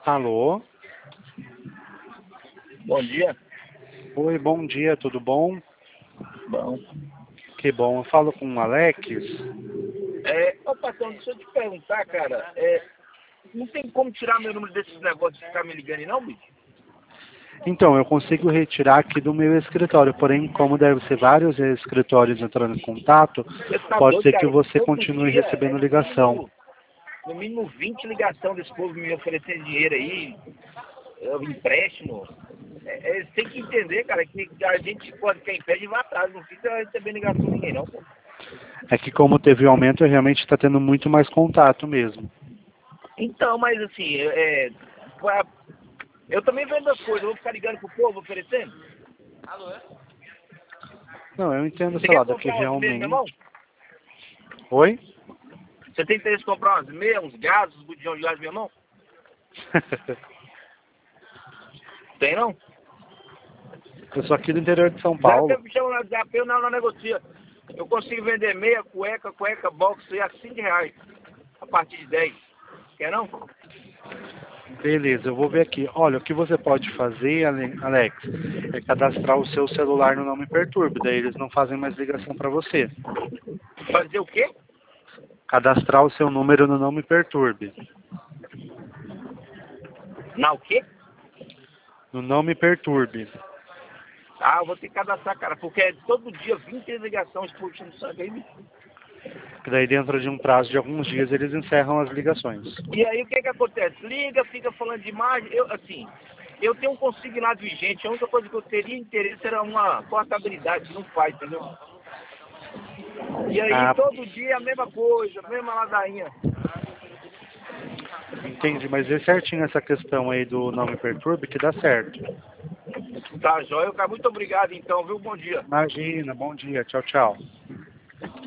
Alô? Bom dia. Oi, bom dia, tudo bom? Bom. Que bom, eu falo com o Alex. Ô patrão, deixa eu te perguntar, cara. Não tem como tirar meu número desses negócios de ficar me ligando aí, não, bicho? Então, eu consigo retirar aqui do meu escritório, porém, como deve ser vários escritórios entrando em contato, Você tá pode doido, ser que cara? você Todo continue dia recebendo ligação. no mínimo 20 ligação desse povo me oferecendo dinheiro aí, empréstimo. Você tem que entender, cara, que a gente pode ficar em pé e vai atrás, não fica recebendo ligação de ninguém, não, pô. É que como teve o aumento, realmente está tendo muito mais contato mesmo. Então, mas assim, eu também vendo as coisas, eu vou ficar ligando pro povo oferecendo. Não, eu entendo, Você sei lá, quer do que comprar umas meias, meu irmão? realmente... Oi? Você tem interesse em comprar umas meias, uns gases, uns botijão de gás, meu irmão? Tem não? Eu sou aqui do interior de São Zé, você Paulo. me chama no WhatsApp, eu não negocia. Eu consigo vender meia, cueca, boxe a R$ 5, a partir de 10. Quer não? Beleza, eu vou ver aqui. Olha, o que você pode fazer, Alex, é cadastrar o seu celular no Não Me Perturbe, daí eles não fazem mais ligação para você. Fazer o quê? Cadastrar o seu número no Não Me Perturbe. Na o quê? No Não Me Perturbe. Ah, eu vou ter que cadastrar, cara, porque é todo dia 20 ligações puxando sangue aí, bicho. Que daí dentro de um prazo de alguns dias eles encerram as ligações. E aí o que acontece? Liga, fica falando demais. Eu tenho um consignado vigente, a única coisa que eu teria interesse era uma portabilidade, que não faz, entendeu? E aí Ah, todo dia é a mesma coisa, a mesma ladainha. entendi, mas é certinho essa questão aí do Não Me Perturbe que dá certo. Tá, joia. Muito obrigado então, viu? Bom dia. Imagina, bom dia, tchau, tchau.